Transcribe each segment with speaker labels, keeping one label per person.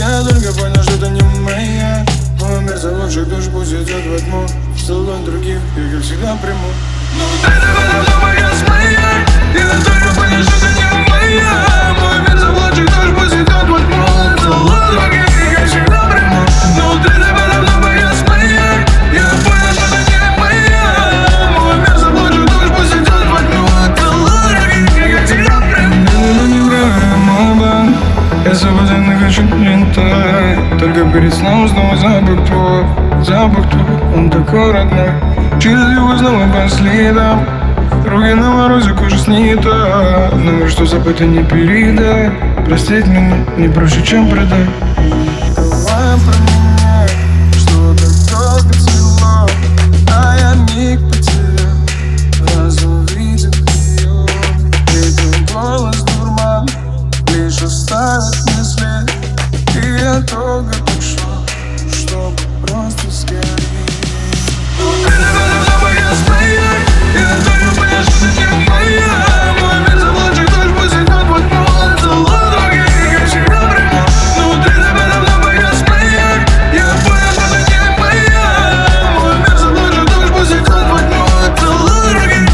Speaker 1: Я только понял, что это не моя. Мой мир за лучших душ пусть идет во тьму. В салон других я, как всегда, приму. Но ты давно моя с моей. Я только понял, что это не моя. Мой мир за лучших душ пусть идет во тьму. В салон других я, как всегда, приму. Но ты давно моя с моей. Я понял, что это не моя. Мой мир за лучших душ пусть идет во тьму. В салон других я, как всегда, приму. Это не время, мой бан. Я свободен и хочу летать. Только перед сном снова запах твой, он такой родной. Через его снова по следам. Руки на морозе, кожа снита. Но что забыто не передай. Простить меня не проще, чем предать. Давай про меня, что так долго цело, а я миг потерял, раз увидел ее. Ведь голос дурман лишь оставит мне след. И я долго дышу, чтобы просто сгореть. Но ты давно моя с моей. Я только понял, что ты не моя. Мой мир за лучших душ пусть идет во тьму. Целую других, я всегда приму. Но ты давно моя с моей. Я понял, что ты не моя. Мой мир за лучших душ пусть идет во тьму. Целую других.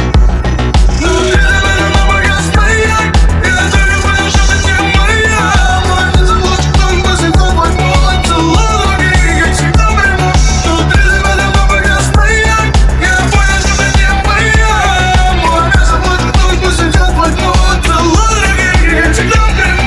Speaker 1: Но ты давно моя с моей. Я только понял, что ты не моя. Мой мир за лучших душ пусть идет во тьму. Целую других, я всегда приму. Но ты давно моя с моей. Я понял, что ты не моя. Мой мир за лучших душ пусть идет во тьму. Целую других, я всегда приму.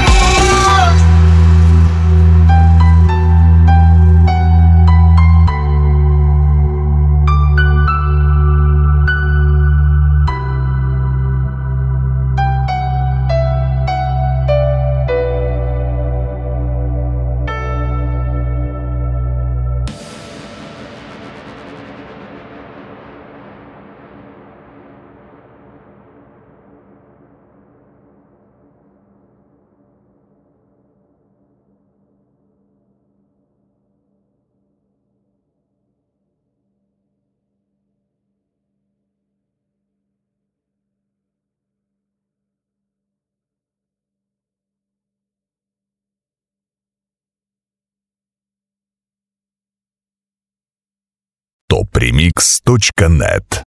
Speaker 2: topremix.net